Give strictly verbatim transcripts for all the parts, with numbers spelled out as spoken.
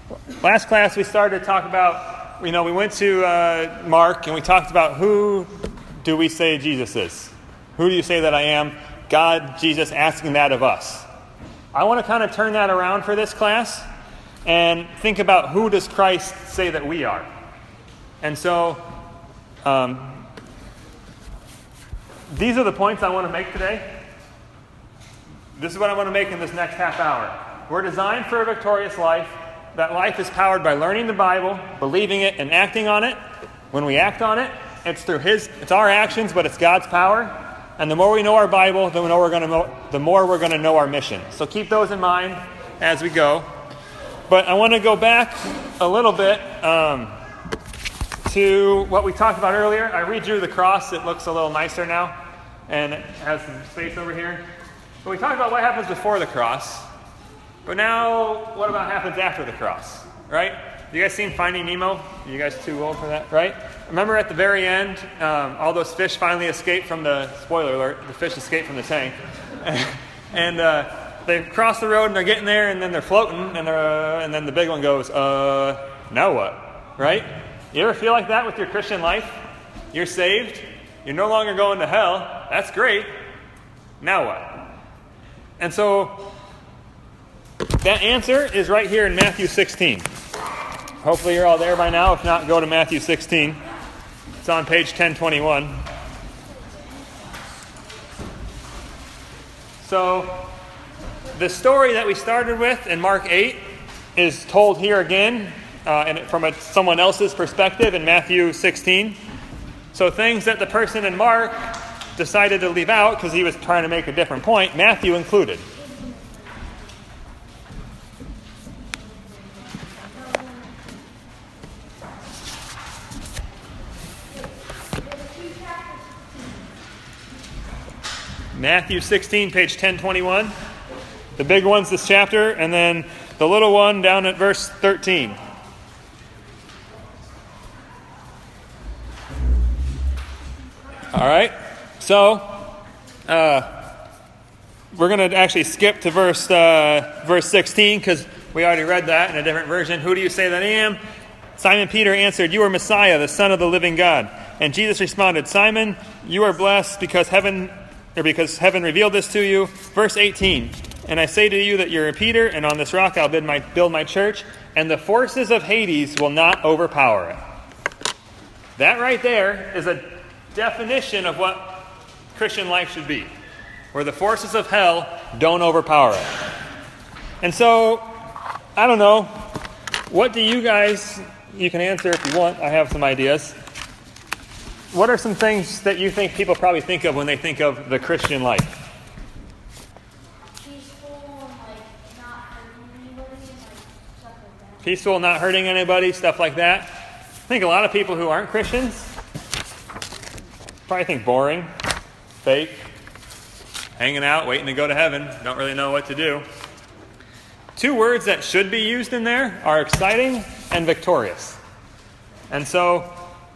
Last class we started to talk about, you know, we went to uh, Mark and we talked about who do we say Jesus is? Who do you say that I am? God, Jesus asking that of us. I want to kind of turn that around for this class and think about who does Christ say that we are. And so, um, these are the points I want to make today. This is what I want to make in this next half hour. We're designed for a victorious life. That life is powered by learning the Bible, believing it, and acting on it. When we act on it, it's through His, it's our actions, but it's God's power. And the more we know our Bible, the more we're going to know, the more we're going to know our mission. So keep those in mind as we go. But I want to go back a little bit um, to what we talked about earlier. I redrew the cross. It looks a little nicer now, and it has some space over here. But we talked about what happens before the cross. But now, what about happens after the cross, right? You guys seen Finding Nemo? You guys too old for that, right? Remember at the very end, um, all those fish finally escape from the, spoiler alert, the fish escape from the tank. and uh, they cross the road and they're getting there and then they're floating and, they're, uh, and then the big one goes, uh, now what, right? You ever feel like that with your Christian life? You're saved. You're no longer going to hell. That's great. Now what? And so that answer is right here in Matthew sixteen. Hopefully you're all there by now. If not, go to Matthew sixteen. It's on page ten twenty-one. So the story that we started with in Mark eight is told here again uh, and from a, someone else's perspective in Matthew sixteen. So things that the person in Mark decided to leave out because he was trying to make a different point, Matthew included. Matthew sixteen, page ten twenty-one. The big one's this chapter, and then the little one down at verse thirteen. All right, so uh, we're going to actually skip to verse uh, verse sixteen because we already read that in a different version. Who do you say that I am? Simon Peter answered, "You are Messiah, the Son of the living God." And Jesus responded, "Simon, you are blessed because heaven or because heaven revealed this to you." Verse eighteen, "And I say to you that you're Peter, and on this rock I'll build my, build my church, and the forces of Hades will not overpower it." That right there is a definition of what Christian life should be, where the forces of hell don't overpower it. And so, I don't know, what do you guys, you can answer if you want, I have some ideas. What are some things that you think people probably think of when they think of the Christian life? Peaceful and like not hurting anybody and like stuff like that. Peaceful, not hurting anybody, stuff like that. I think a lot of people who aren't Christians probably think boring, fake, hanging out, waiting to go to heaven, don't really know what to do. Two words that should be used in there are exciting and victorious. And so,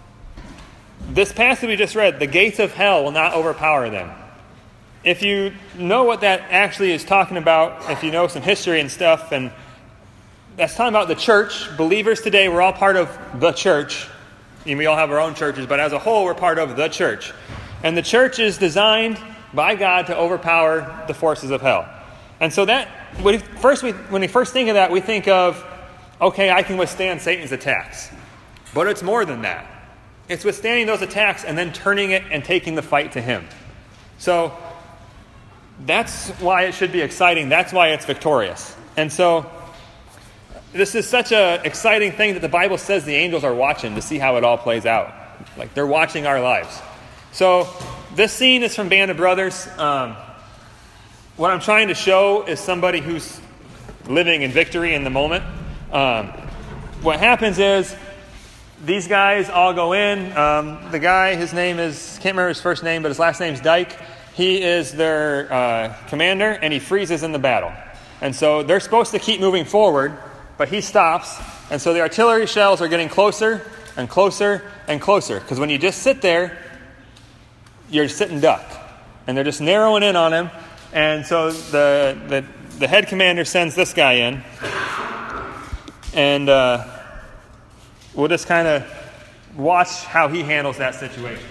this passage we just read, the gates of hell will not overpower them. If you know what that actually is talking about, if you know some history and stuff, and that's talking about the church. Believers today, we're all part of the church. And we all have our own churches, but as a whole, we're part of the church. And the church is designed by God to overpower the forces of hell. And so that, when we first, we, when we first think of that, we think of, okay, I can withstand Satan's attacks. But it's more than that. It's withstanding those attacks and then turning it and taking the fight to Him. So that's why it should be exciting. That's why it's victorious. And so this is such an exciting thing that the Bible says the angels are watching to see how it all plays out. Like they're watching our lives. So this scene is from Band of Brothers. Um, what I'm trying to show is somebody who's living in victory in the moment. Um, what happens is these guys all go in. Um, the guy, his name is, can't remember his first name, but his last name's Dyke. He is their uh, commander, and he freezes in the battle. And so they're supposed to keep moving forward, but he stops. And so the artillery shells are getting closer and closer and closer. Because when you just sit there, you're sitting duck. And they're just narrowing in on him. And so the, the, the head commander sends this guy in. And uh, we'll just kind of watch how he handles that situation.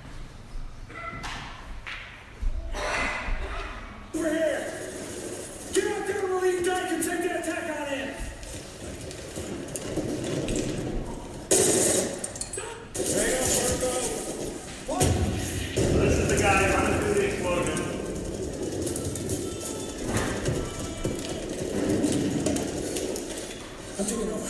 We're here. Get out there, Marine Dyke, and take that attack on in. Hang on, Marco. What? So this is the guy running through the explosion. I'm taking over.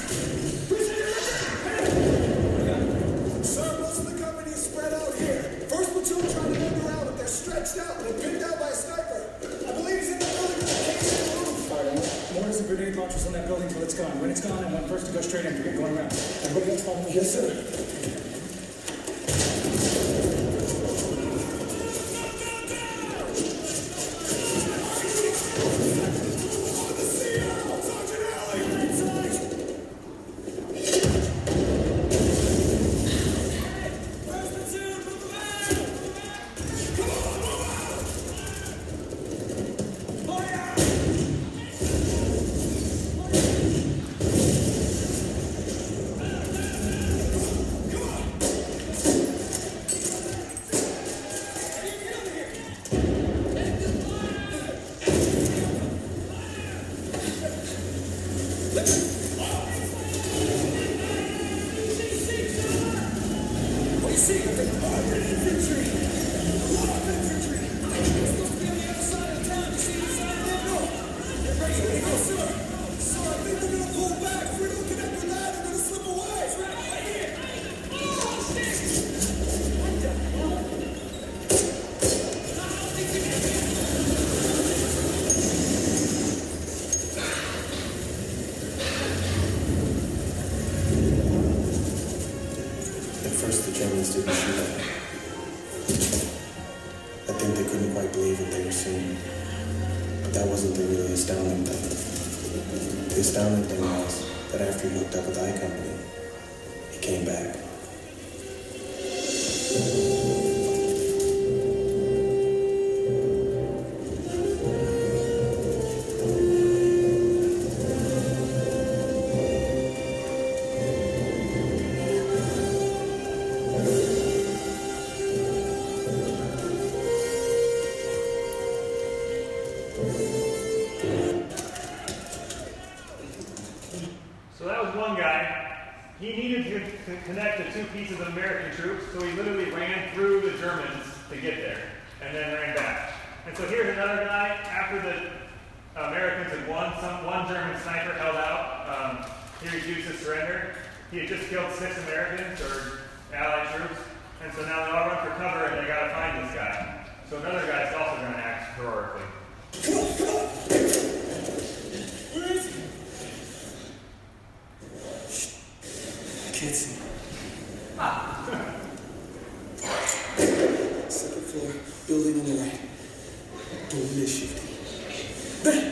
Sir, most of the company is spread out here. First platoon trying to move around, but they're stretched out and pinned down by a sniper. I believe he's in the building with the case in the roof. All right, mortars and grenade launchers on that building till it's gone. When it's gone, I want first to go straight in. Forget going around. Everybody else follow me? Yes, sir. The astounding thing was that after he hooked up with the I Company, he came back. Connect the two pieces of American troops, so he literally ran through the Germans to get there, and then ran back. And so here's another guy, after the Americans had won, some one German sniper held out, um, he refused to surrender. He had just killed six Americans, or Allied troops, and so now they all run for cover, and they gotta find this guy. So another guy's also gonna act heroically. Come on, come on! Where is he? I can't see him. Second floor, building on the right. Door is shifting. Bang!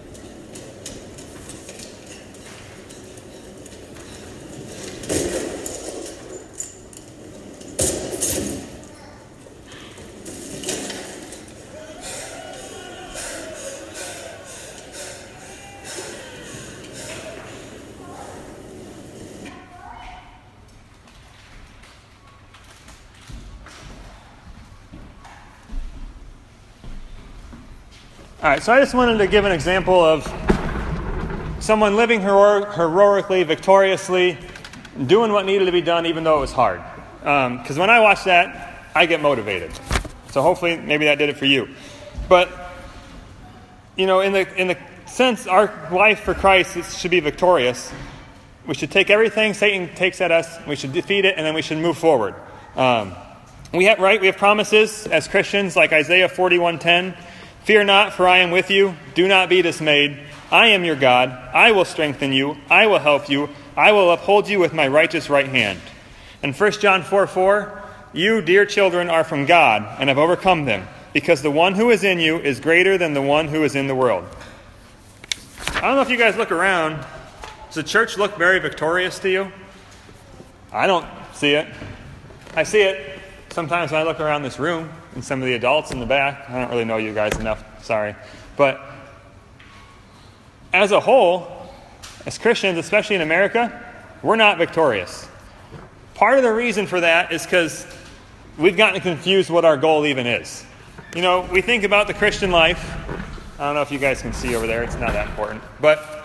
All right, so I just wanted to give an example of someone living hero- heroically, victoriously, doing what needed to be done even though it was hard. Because um, when I watch that, I get motivated. So hopefully maybe that did it for you. But, you know, in the in the sense our life for Christ is, should be victorious, we should take everything Satan takes at us, we should defeat it, and then we should move forward. Um, we have, right, we have promises as Christians like Isaiah forty-one ten. Fear not, for I am with you. Do not be dismayed. I am your God. I will strengthen you. I will help you. I will uphold you with my righteous right hand. And First John four four, you, dear children, are from God and have overcome them, because the one who is in you is greater than the one who is in the world. I don't know if you guys look around. Does the church look very victorious to you? I don't see it. I see it sometimes when I look around this room and some of the adults in the back. I don't really know you guys enough, sorry. But as a whole, as Christians, especially in America, we're not victorious. Part of the reason for that is because we've gotten confused what our goal even is. You know, we think about the Christian life. I don't know if you guys can see over there. It's not that important. But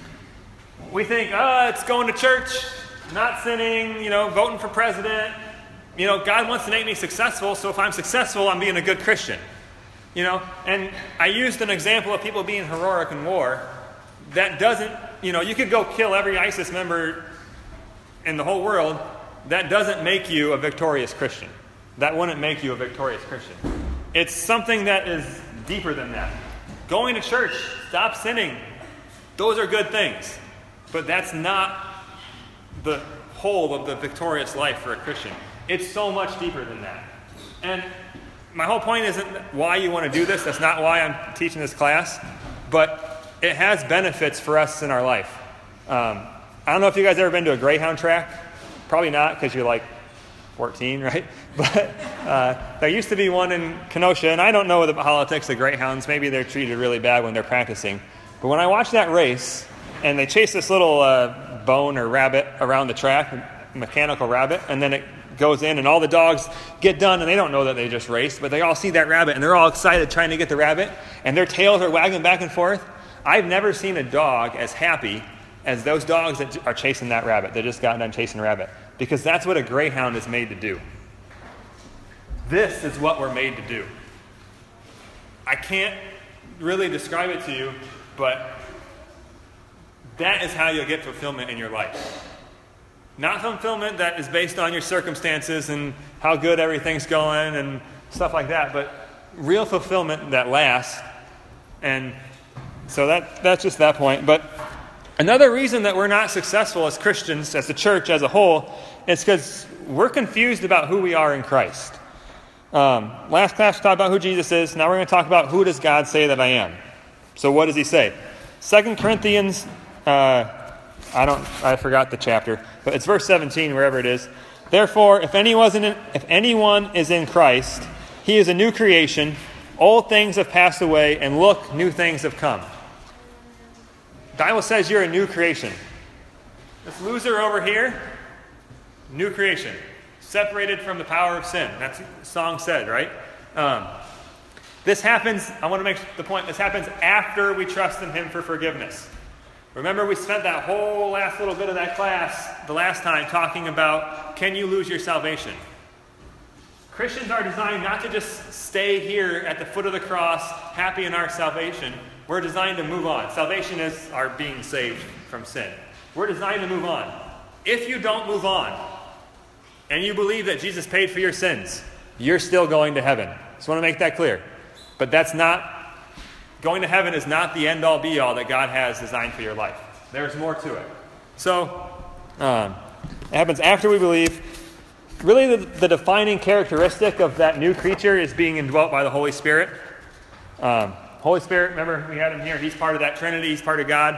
we think, oh, it's going to church, not sinning, you know, voting for president. You know, God wants to make me successful, so if I'm successful, I'm being a good Christian. You know, and I used an example of people being heroic in war. That doesn't, you know, you could go kill every ISIS member in the whole world. That doesn't make you a victorious Christian. That wouldn't make you a victorious Christian. It's something that is deeper than that. Going to church, stop sinning, those are good things. But that's not the whole of the victorious life for a Christian. It's so much deeper than that. And my whole point isn't why you want to do this. That's not why I'm teaching this class. But it has benefits for us in our life. Um, I don't know if you guys ever been to a Greyhound track. Probably not, because you're like fourteen, right? But uh, there used to be one in Kenosha, and I don't know the politics of Greyhounds. Maybe they're treated really bad when they're practicing. But when I watched that race, and they chase this little uh, bone or rabbit around the track, a mechanical rabbit, and then it goes in, and all the dogs get done, and they don't know that they just raced, but they all see that rabbit, and they're all excited trying to get the rabbit, and their tails are wagging back and forth. I've never seen a dog as happy as those dogs that are chasing that rabbit. They just got done chasing a rabbit. Because that's what a greyhound is made to do. This is what we're made to do. I can't really describe it to you, but that is how you'll get fulfillment in your life. Not fulfillment that is based on your circumstances and how good everything's going and stuff like that, but real fulfillment that lasts. And so that that's just that point. But another reason that we're not successful as Christians, as the church as a whole, is because we're confused about who we are in Christ. Um, last class we talked about who Jesus is. Now we're going to talk about who does God say that I am. So what does he say? Second Corinthians, uh, I don't, I forgot the chapter, but it's verse seventeen, wherever it is. Therefore, if anyone, in, if anyone is in Christ, he is a new creation. Old things have passed away, and look, new things have come. The Bible says you're a new creation. This loser over here, new creation. Separated from the power of sin. That's what the song said, right? Um, this happens, I want to make the point, this happens after we trust in him for forgiveness. Remember, we spent that whole last little bit of that class the last time talking about, can you lose your salvation? Christians are designed not to just stay here at the foot of the cross, happy in our salvation. We're designed to move on. Salvation is our being saved from sin. We're designed to move on. If you don't move on, and you believe that Jesus paid for your sins, you're still going to heaven. Just want to make that clear. But that's not, going to heaven is not the end-all, be-all that God has designed for your life. There's more to it. So, um, it happens after we believe. Really, the, the defining characteristic of that new creature is being indwelt by the Holy Spirit. Um, Holy Spirit, remember, we had him here. He's part of that Trinity. He's part of God.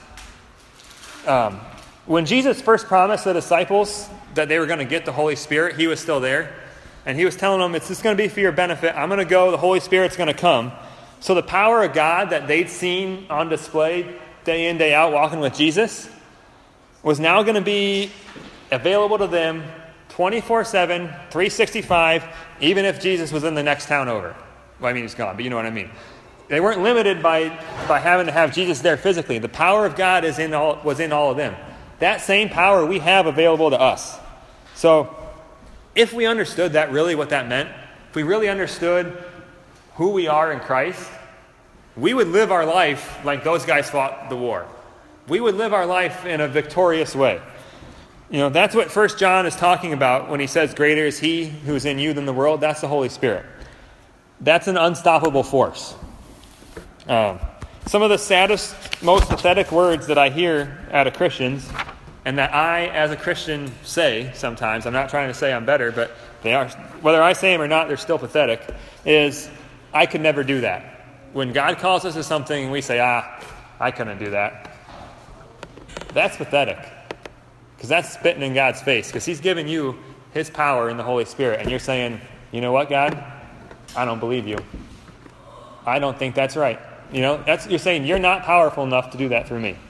Um, when Jesus first promised the disciples that they were going to get the Holy Spirit, he was still there. And he was telling them, it's just going to be for your benefit. I'm going to go. The Holy Spirit's going to come. So the power of God that they'd seen on display day in, day out, walking with Jesus, was now going to be available to them twenty-four seven, three sixty-five, even if Jesus was in the next town over. Well, I mean, he's gone, but you know what I mean. They weren't limited by, by having to have Jesus there physically. The power of God is in all, was in all of them. That same power we have available to us. So, if we understood that really what that meant, if we really understood who we are in Christ, we would live our life like those guys fought the war. We would live our life in a victorious way. You know, that's what First John is talking about when he says, greater is he who is in you than the world. That's the Holy Spirit. That's an unstoppable force. Um, some of the saddest, most pathetic words that I hear out of Christians, and that I, as a Christian, say sometimes, I'm not trying to say I'm better, but they are, whether I say them or not, they're still pathetic, is, I could never do that. When God calls us to something and we say, ah, I couldn't do that. That's pathetic. Because that's spitting in God's face. Because he's given you his power in the Holy Spirit. And you're saying, you know what, God? I don't believe you. I don't think that's right. You know, that's you're saying you're not powerful enough to do that for me.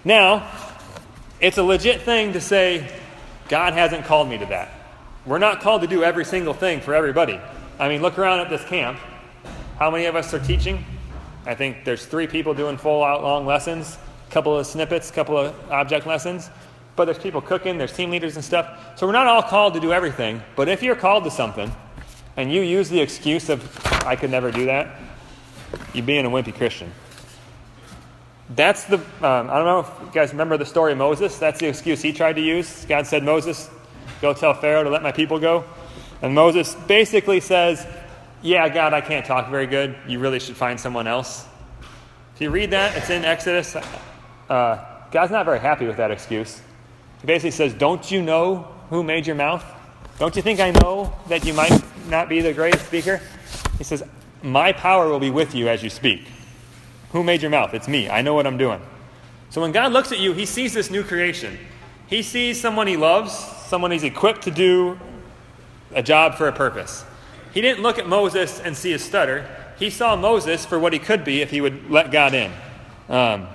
Now, it's a legit thing to say, God hasn't called me to that. We're not called to do every single thing for everybody. I mean, look around at this camp. How many of us are teaching? I think there's three people doing full out long lessons, a couple of snippets, a couple of object lessons. But there's people cooking, there's team leaders and stuff. So we're not all called to do everything. But if you're called to something, and you use the excuse of, I could never do that, you're being a wimpy Christian. That's the, um, I don't know if you guys remember the story of Moses. That's the excuse he tried to use. God said, Moses, go tell Pharaoh to let my people go. And Moses basically says, yeah, God, I can't talk very good. You really should find someone else. If you read that, it's in Exodus. Uh, God's not very happy with that excuse. He basically says, don't you know who made your mouth? Don't you think I know that you might not be the greatest speaker? He says, my power will be with you as you speak. Who made your mouth? It's me. I know what I'm doing. So when God looks at you, he sees this new creation. He sees someone he loves, someone he's equipped to do a job for a purpose. He didn't look at Moses and see a stutter. He saw Moses for what he could be if he would let God in. Um,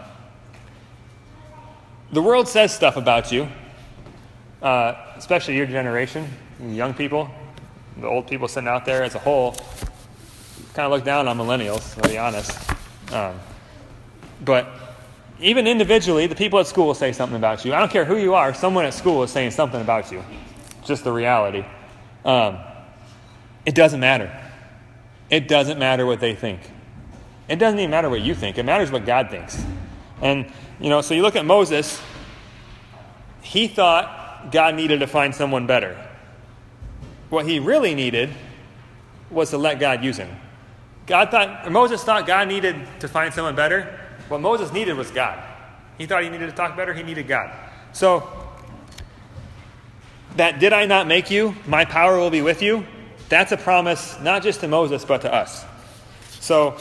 the world says stuff about you, uh, especially your generation, young people, the old people sitting out there as a whole, kind of look down on millennials, to be honest. Um, but even individually, the people at school will say something about you. I don't care who you are, someone at school is saying something about you. It's just the reality. Um, it doesn't matter. It doesn't matter what they think. It doesn't even matter what you think. It matters what God thinks. And, you know, so you look at Moses, he thought God needed to find someone better. What he really needed was to let God use him. God thought, or Moses thought God needed to find someone better. What Moses needed was God. He thought he needed to talk better. He needed God. So, that did I not make you? My power will be with you. That's a promise not just to Moses, but to us. So,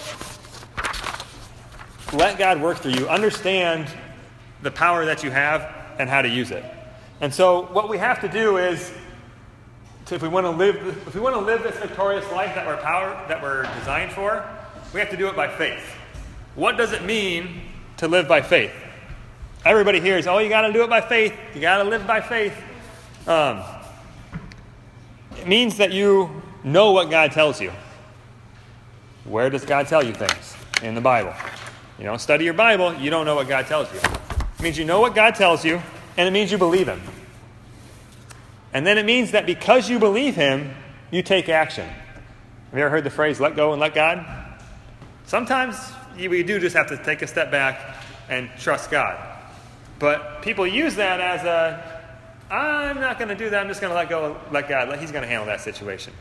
let God work through you. Understand the power that you have and how to use it. And so, what we have to do is, to, if we want to live, if we want to live this victorious life that we're power that we're designed for, we have to do it by faith. What does it mean to live by faith? Everybody hears, oh, you got to do it by faith. You got to live by faith. Um, it means that you know what God tells you. Where does God tell you things? In the Bible. You don't study your Bible, you don't know what God tells you. It means you know what God tells you, and it means you believe him. And then it means that because you believe him, you take action. Have you ever heard the phrase, let go and let God? Sometimes we do just have to take a step back and trust God. But people use that as a, I'm not going to do that, I'm just going to let go and let God. He's going to handle that situation.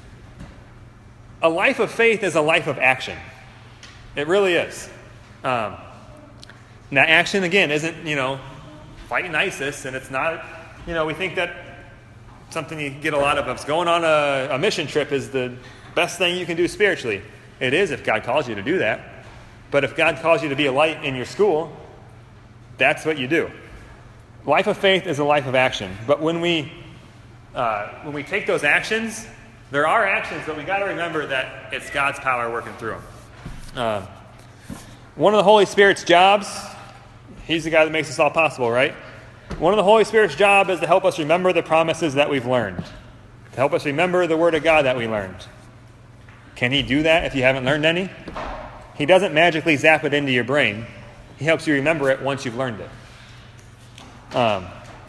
A life of faith is a life of action. It really is. Um, now, action, again, isn't, you know, fighting ISIS, and it's not, you know, we think that something you get a lot of us. Going on a, a mission trip is the best thing you can do spiritually. It is if God calls you to do that. But if God calls you to be a light in your school, that's what you do. Life of faith is a life of action. But when we uh, when we take those actions, there are actions, but we got to remember that it's God's power working through them. Uh, one of the Holy Spirit's jobs, he's the guy that makes this all possible, right? One of the Holy Spirit's job is to help us remember the promises that we've learned. To help us remember the Word of God that we learned. Can he do that if you haven't learned any? He doesn't magically zap it into your brain. He helps you remember it once you've learned it. Um,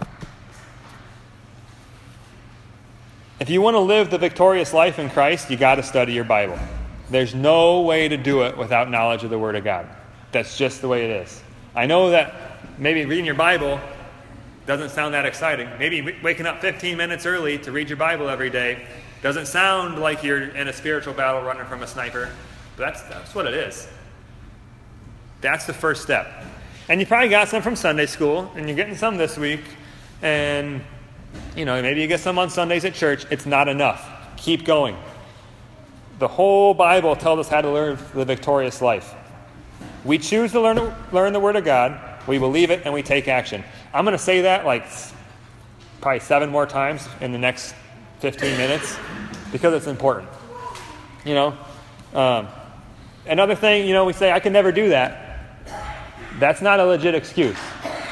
if you want to live the victorious life in Christ, you got to study your Bible. There's no way to do it without knowledge of the Word of God. That's just the way it is. I know that maybe reading your Bible doesn't sound that exciting. Maybe waking up fifteen minutes early to read your Bible every day doesn't sound like you're in a spiritual battle running from a sniper. But that's, that's what it is. That's the first step. And you probably got some from Sunday school, and you're getting some this week. And, you know, maybe you get some on Sundays at church. It's not enough. Keep going. The whole Bible tells us how to learn the victorious life. We choose to learn, learn the Word of God. We believe it, and we take action. I'm going to say that like probably seven more times in the next fifteen minutes because it's important. You know, um, another thing, you know, we say, I can never do that. That's not a legit excuse.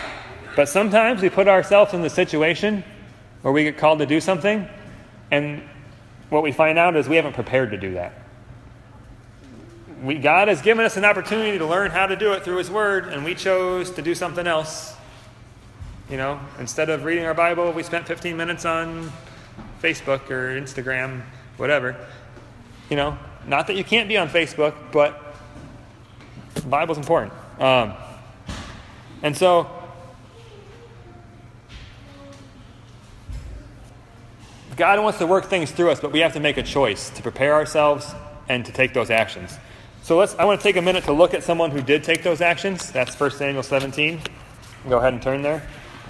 But sometimes we put ourselves in the situation where we get called to do something, and what we find out is we haven't prepared to do that. We, God has given us an opportunity to learn how to do it through His Word, and we chose to do something else. You know, instead of reading our Bible, we spent fifteen minutes on Facebook or Instagram, whatever. You know, not that you can't be on Facebook, but the Bible's important. Um, and so, God wants to work things through us, but we have to make a choice to prepare ourselves and to take those actions. So let's. I want to take a minute to look at someone who did take those actions. That's First Samuel seventeen. Go ahead and turn there.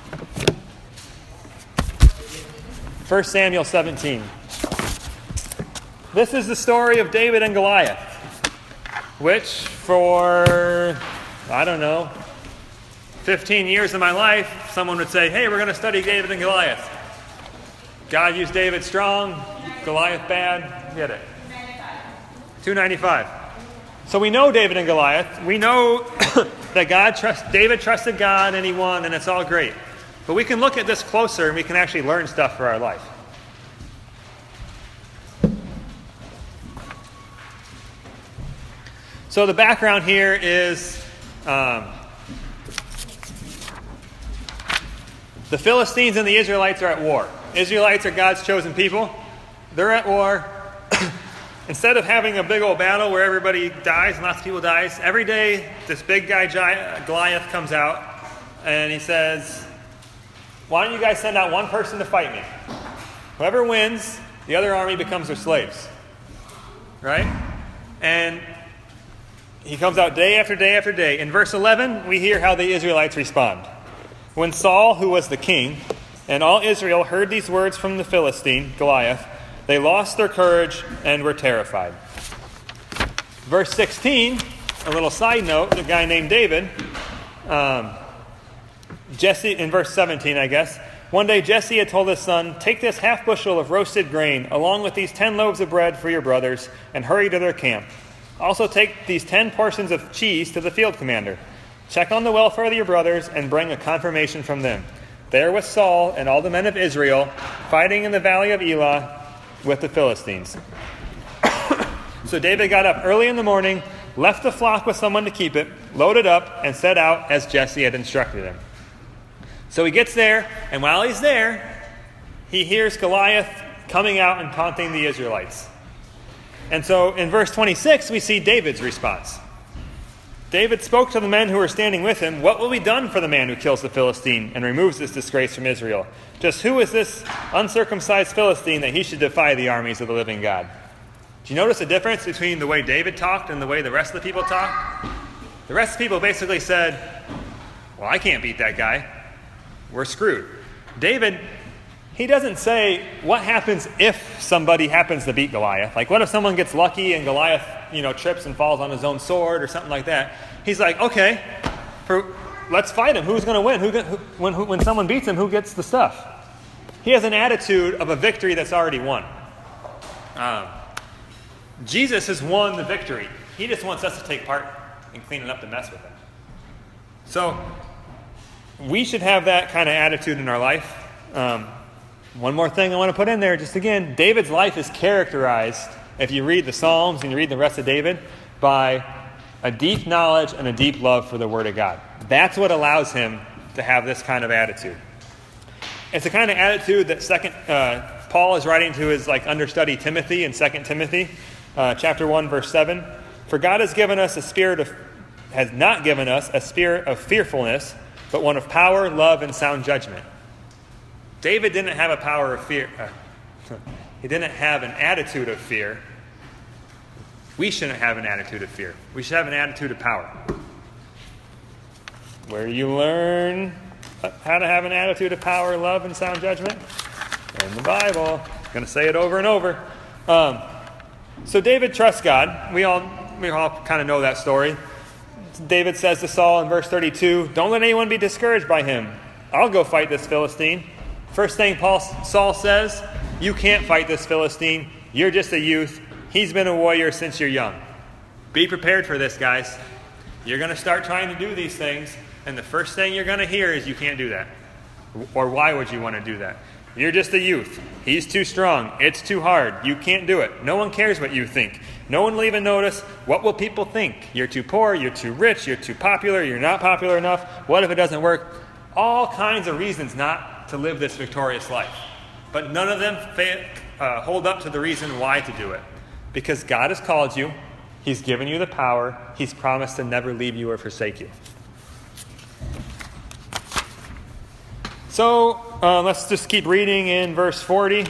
First Samuel seventeen. This is the story of David and Goliath, which for, I don't know, fifteen years of my life, someone would say, hey, we're going to study David and Goliath. God used David strong, Goliath bad. Get it? two ninety-five. So we know David and Goliath. We know that God trust David trusted God and he won, and it's all great. But we can look at this closer and we can actually learn stuff for our life. So the background here is um, the Philistines and the Israelites are at war. Israelites are God's chosen people. They're at war. Instead of having a big old battle where everybody dies and lots of people dies, every day this big guy Goliath comes out and he says, why don't you guys send out one person to fight me? Whoever wins, the other army becomes their slaves. Right? And he comes out day after day after day. In verse eleven, we hear how the Israelites respond. When Saul, who was the king, and all Israel heard these words from the Philistine, Goliath, they lost their courage and were terrified. Verse sixteen, a little side note, the guy named David, um, Jesse, in verse seventeen, I guess, one day Jesse had told his son, take this half bushel of roasted grain, along with these ten loaves of bread for your brothers, and hurry to their camp. Also take these ten portions of cheese to the field commander. Check on the welfare of your brothers and bring a confirmation from them. There was Saul and all the men of Israel fighting in the valley of Elah with the Philistines. So David got up early in the morning, left the flock with someone to keep it, loaded up, and set out as Jesse had instructed him. So he gets there, and while he's there, he hears Goliath coming out and taunting the Israelites. And so in verse twenty-six, we see David's response. David spoke to the men who were standing with him, what will be done for the man who kills the Philistine and removes this disgrace from Israel? Just who is this uncircumcised Philistine that he should defy the armies of the living God? Do you notice the difference between the way David talked and the way the rest of the people talked? The rest of the people basically said, well, I can't beat that guy. We're screwed. David, he doesn't say, what happens if somebody happens to beat Goliath? Like, what if someone gets lucky and Goliath, you know, trips and falls on his own sword or something like that? He's like, okay, for, let's fight him. Who's going to win? Who, who, when, who, when someone beats him, who gets the stuff? He has an attitude of a victory that's already won. Um, Jesus has won the victory. He just wants us to take part in cleaning up the mess with him. So we should have that kind of attitude in our life. Um, one more thing I want to put in there, just again, David's life is characterized, if you read the Psalms and you read the rest of David, by a deep knowledge and a deep love for the Word of God. That's what allows him to have this kind of attitude. It's the kind of attitude that second uh, Paul is writing to his like understudy Timothy in Second Timothy, uh, chapter one, verse seven. For God has given us a spirit of, has not given us a spirit of fearfulness, but one of power, love, and sound judgment. David didn't have a power of fear. Uh, he didn't have an attitude of fear. We shouldn't have an attitude of fear. We should have an attitude of power. Where you learn how to have an attitude of power, love, and sound judgment? In the Bible. I'm going to say it over and over. Um, so David trusts God. We all we all kind of know that story. David says to Saul in verse thirty-two, don't let anyone be discouraged by him. I'll go fight this Philistine. First thing Paul, Saul says, you can't fight this Philistine. You're just a youth. He's been a warrior since you're young. Be prepared for this, guys. You're going to start trying to do these things. And the first thing you're going to hear is you can't do that. Or why would you want to do that? You're just a youth. He's too strong. It's too hard. You can't do it. No one cares what you think. No one will even notice. What will people think? You're too poor. You're too rich. You're too popular. You're not popular enough. What if it doesn't work? All kinds of reasons not to live this victorious life. But none of them fa- uh, hold up to the reason why to do it. Because God has called you. He's given you the power. He's promised to never leave you or forsake you. So uh, let's just keep reading in verse forty.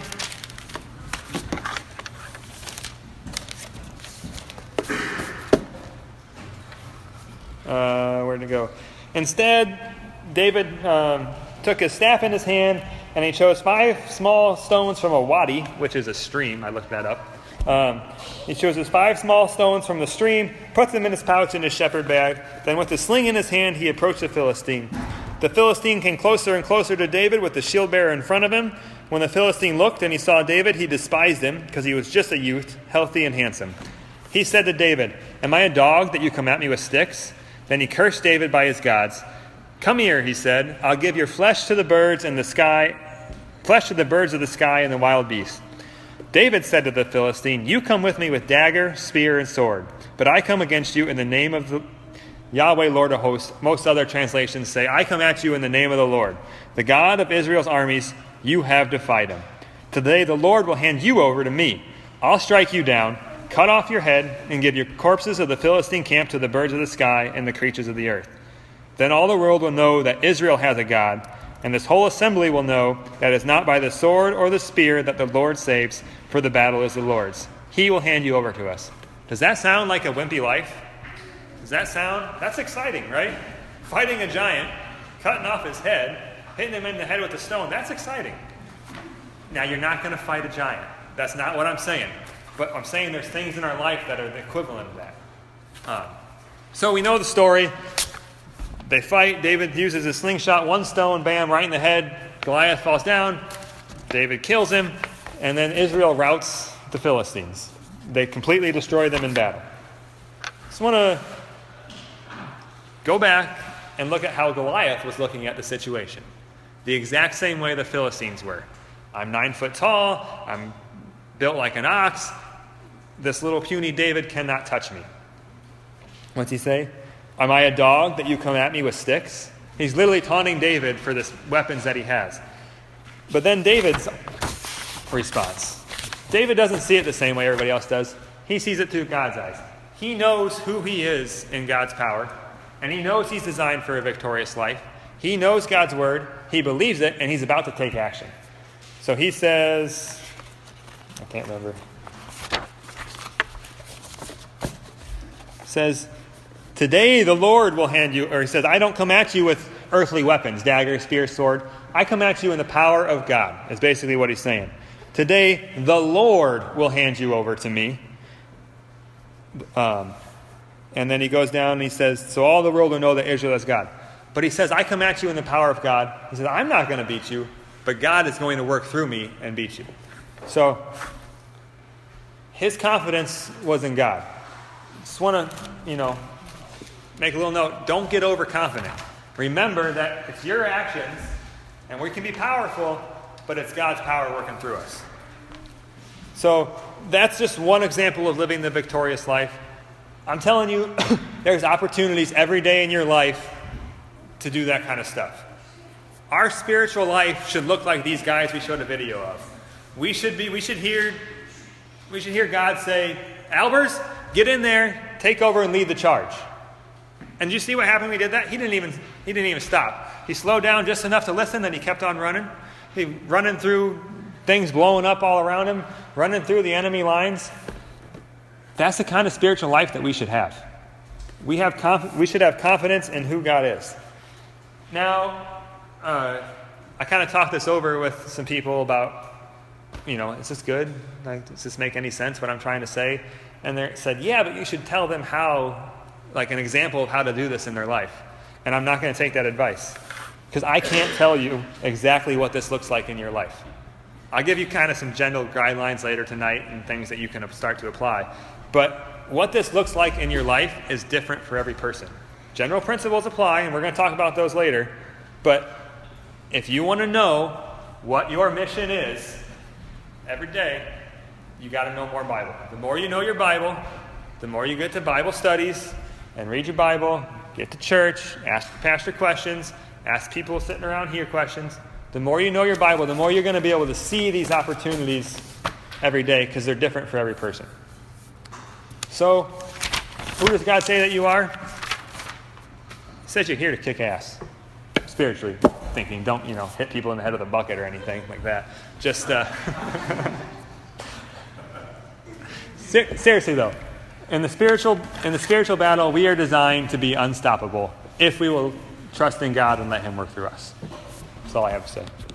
Uh, where'd it go? Instead, David um, took his staff in his hand, and he chose five small stones from a wadi, which is a stream. I looked that up. Um, he chose his five small stones from the stream, put them in his pouch in his shepherd bag. Then with the sling in his hand, he approached the Philistine. The Philistine came closer and closer to David with the shield bearer in front of him. When the Philistine looked and he saw David, he despised him because he was just a youth, healthy and handsome. He said to David, "Am I a dog that you come at me with sticks?" Then he cursed David by his gods. "Come here," he said. "I'll give your flesh to the birds and the sky, flesh to the birds of the sky and the wild beasts." David said to the Philistine, "You come with me with dagger, spear, and sword, but I come against you in the name of the Yahweh, Lord of hosts." Most other translations say, "I come at you in the name of the Lord, the God of Israel's armies. You have defied him. Today the Lord will hand you over to me. I'll strike you down, cut off your head, and give your corpses of the Philistine camp to the birds of the sky and the creatures of the earth. Then all the world will know that Israel has a God, and this whole assembly will know that it is not by the sword or the spear that the Lord saves, for the battle is the Lord's. He will hand you over to us." Does that sound like a wimpy life? Does that sound? That's exciting, right? Fighting a giant, cutting off his head, hitting him in the head with a stone. That's exciting. Now, you're not going to fight a giant. That's not what I'm saying. But I'm saying there's things in our life that are the equivalent of that. Um, so we know the story. They fight. David uses his slingshot. One stone, bam, right in the head. Goliath falls down. David kills him. And then Israel routs the Philistines. They completely destroy them in battle. Just want to go back and look at how Goliath was looking at the situation. The exact same way the Philistines were. I'm nine foot tall. I'm built like an ox. This little puny David cannot touch me. What's he say? Am I a dog that you come at me with sticks? He's literally taunting David for the weapons that he has. But then David's response. David doesn't see it the same way everybody else does. He sees it through God's eyes. He knows who he is in God's power, and he knows he's designed for a victorious life. He knows God's word, he believes it, and he's about to take action. So he says, I can't remember. Says, today the Lord will hand you, or he says, I don't come at you with earthly weapons, dagger, spear, sword. I come at you in the power of God, is basically what he's saying. Today the Lord will hand you over to me. Um, and then he goes down and he says, so all the world will know that Israel is God. But he says, I come at you in the power of God. He says, I'm not going to beat you, but God is going to work through me and beat you. So his confidence was in God. Just want to, you know, make a little note. Don't get overconfident. Remember that it's your actions, and we can be powerful, but it's God's power working through us. So that's just one example of living the victorious life. I'm telling you, there's opportunities every day in your life to do that kind of stuff. Our spiritual life should look like these guys we showed a video of. We should be. We should hear. We should hear God say, "Albers, get in there, take over, and lead the charge." And did you see what happened when he did that? He didn't even. He didn't even stop. He slowed down just enough to listen, then he kept on running. He running through things blowing up all around him, running through the enemy lines. That's the kind of spiritual life that we should have. We have conf- we should have confidence in who God is. Now, uh, I kind of talked this over with some people about, you know, is this good? Like, does this make any sense, what I'm trying to say? And they said, yeah, but you should tell them how, like an example of how to do this in their life. And I'm not going to take that advice, because I can't tell you exactly what this looks like in your life. I'll give you kind of some general guidelines later tonight and things that you can start to apply. But what this looks like in your life is different for every person. General principles apply, and we're going to talk about those later. But if you want to know what your mission is every day, you got to know more Bible. The more you know your Bible, the more you get to Bible studies and read your Bible, get to church, ask the pastor questions, ask people sitting around here questions. The more you know your Bible, the more you're going to be able to see these opportunities every day because they're different for every person. So, who does God say that you are? He says you're here to kick ass. Spiritually thinking. Don't, you know, hit people in the head with a bucket or anything like that. Just, uh... Ser- seriously though, in the spiritual in the spiritual battle, we are designed to be unstoppable if we will trust in God and let Him work through us. That's all I have to say.